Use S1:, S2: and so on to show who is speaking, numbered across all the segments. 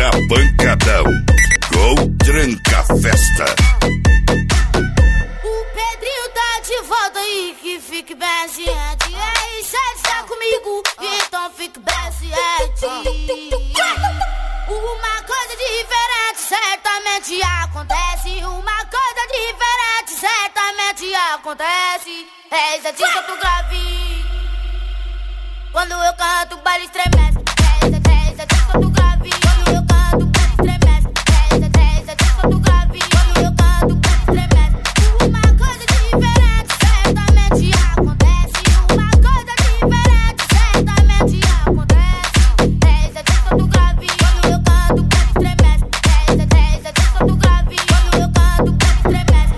S1: Ultra Pancadão com Tranca Festa.
S2: O Pedrinho tá de volta aí, que fique bem ciente. Aí, sai está comigo, então fique bem ciente. Uma coisa diferente certamente acontece. Uma coisa diferente certamente acontece. É exatamente do grave. Quando eu canto, o baile estremece. É exatamente do grave. Quando eu canto, o baile estremece. É exatamente do grave. Quando eu canto, o baile estremece. Uma coisa diferente certamente acontece. Uma coisa diferente certamente acontece. É exatamente do grave. Quando eu canto, o baile estremece. É exatamente do grave. Quando eu canto, o baile estremece.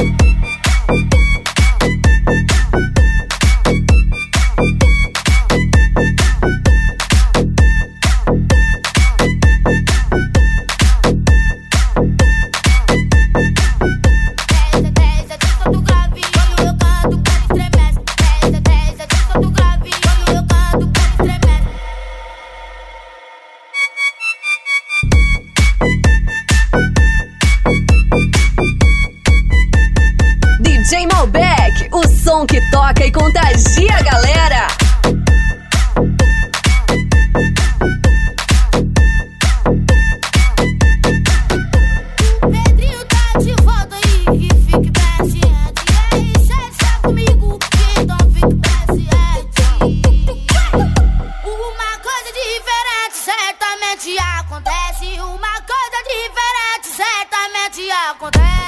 S3: DJ Malbec, o som que toca e contagia a galera.
S2: O Pedrinho tá de volta aí, que fique bem ciente. E aí, sai está comigo, então fique bem ciente. Uma coisa diferente certamente acontece. Uma coisa diferente certamente acontece.